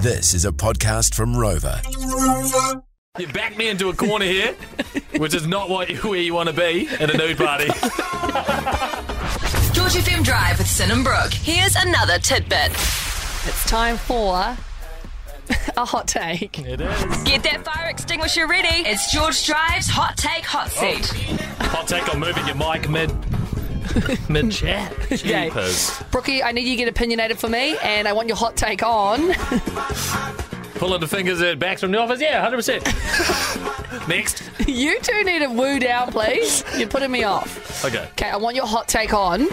This is a podcast from Rover. You backed me into a corner here, which is not where you want to be at a nude party. George FM Drive with Sin and Brooke. Here's another tidbit. It's time for a hot take. It is. Get that fire extinguisher ready. It's George Drive's Hot Take Hot Seat. Hot take on moving your mic mid-chat. Okay. Jeepers. Brookie, I need you to get opinionated for me, and I want your hot take on... Pulling the fingers at backs from the office? Yeah, 100%. Next. You two need to woo down, please. You're putting me off. Okay. Okay, I want your hot take on...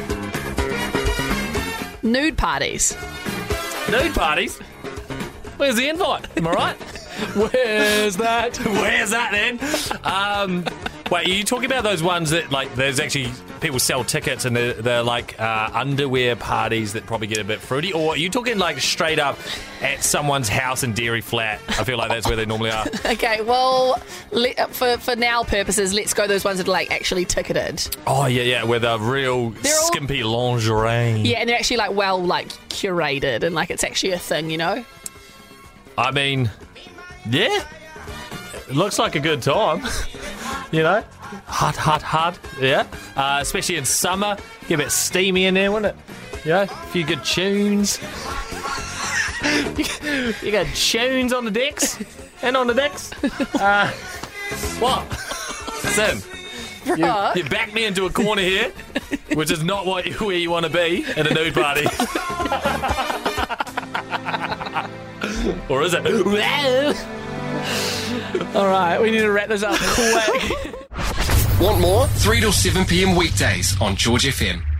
nude parties. Nude parties? Where's the invite? Am I right? Where's that? Where's that then? Wait, are you talking about those ones that, like, there's actually people sell tickets and they're like underwear parties that probably get a bit fruity? Or are you talking, like, straight up at someone's house in Dairy Flat? I feel like that's where they normally are. Okay, well, for now purposes, let's go those ones that are, like, actually ticketed. Oh, yeah, with a real skimpy lingerie. Yeah, and they're actually, like, well, like, curated and, like, it's actually a thing, you know? I mean, yeah. It looks like a good time. You know? Hot. Yeah. Especially in summer. Get a bit steamy in there, wouldn't it? Yeah. A few good tunes. You got tunes on the decks and on the decks. What? Sim, you backed me into a corner here, which is not where you want to be at a nude party. Or is it? All right, we need to wrap this up quick. Want more? 3 till 7 p.m. weekdays on George FM.